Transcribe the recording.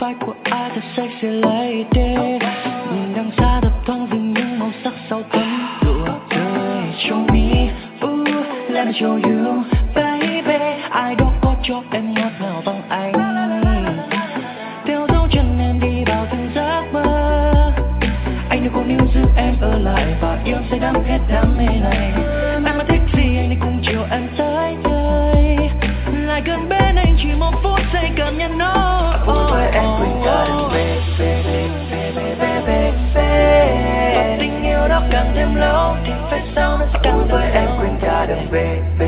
vai của ai thật sexy lady. Nhìn đằng xa thật thoáng dừng những màu sắc sâu thẳm nụ cười trong mi. Let me show you baby, ai đó có cho em ngọt ngào bằng anh. Theo dấu chân em đi vào từng giấc mơ, anh đâu có níu giữ em ở lại và yêu say đắm hết đam mê này. Em mà thích gì anh đi cùng chiều em tới đây, lại gần bên anh chỉ một phút giây cảm nhận nó. Với em quên cả đường về, tình yêu đó càng thêm lâu thì phải sao nó sẽ càng với em quên cả đường về.